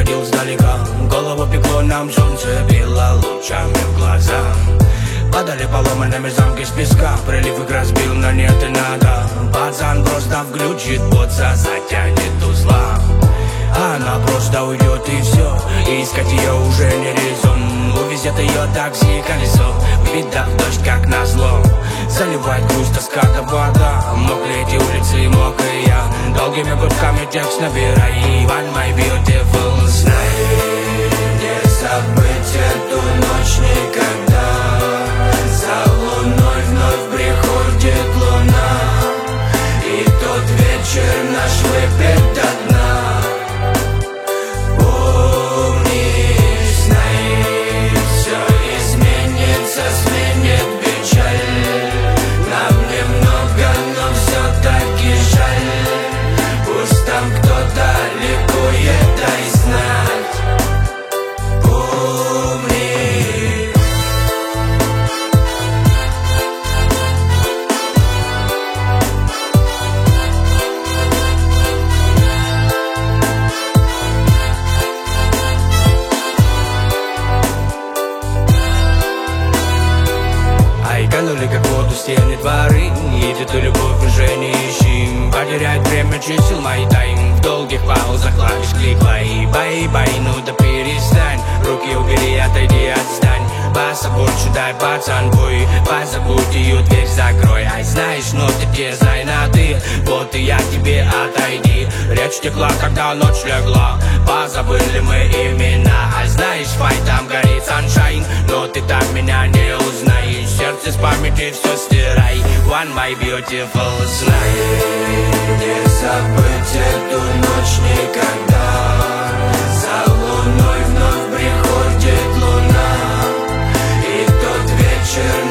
подходил сдалека. Голову пекло, нам солнце било лучами в глаза. Падали поломанными замки с песка. Прилив их разбил, но нет и надо. Пацан просто включит боца, затянет узла. Она просто уйдет и все, и искать ее уже не резон. Увезет ее такси колесо, беда в дождь как назло. Заливает грусть, тоска до вода. Мокрые эти улицы, мокрые я. Долгими гудками текст набирай. One my beautiful night. Не забыть эту ночь никогда. За луной вновь приходит луна, и тот вечер наш выпьет до дна. Сменит печаль. Нам немного, но все-таки жаль. Пусть там кто-то ликует, дай знать. Помни. Канули как воду стены дворы. Едет и любовь уже не ищи. Потерять время чисел мой тайм. В долгих паузах клавиш клик-лай. Бай-бай, ну да перестань. Руки убери, отойди, отстань. Пассапорт дай, пацан, бой. Позабудь ее, дверь закрой. Ай, знаешь, но ты те знай на ты. Вот и я тебе отойди. Речь текла, когда ночь легла. Позабыли мы имена. Ай, знаешь, файт, там горит саншайн. Но ты так меня не узнаешь. Сердце с памяти все стирай. One my beautiful night. Не забыть эту ночь никогда. За луной вновь приходит луна, и тот вечер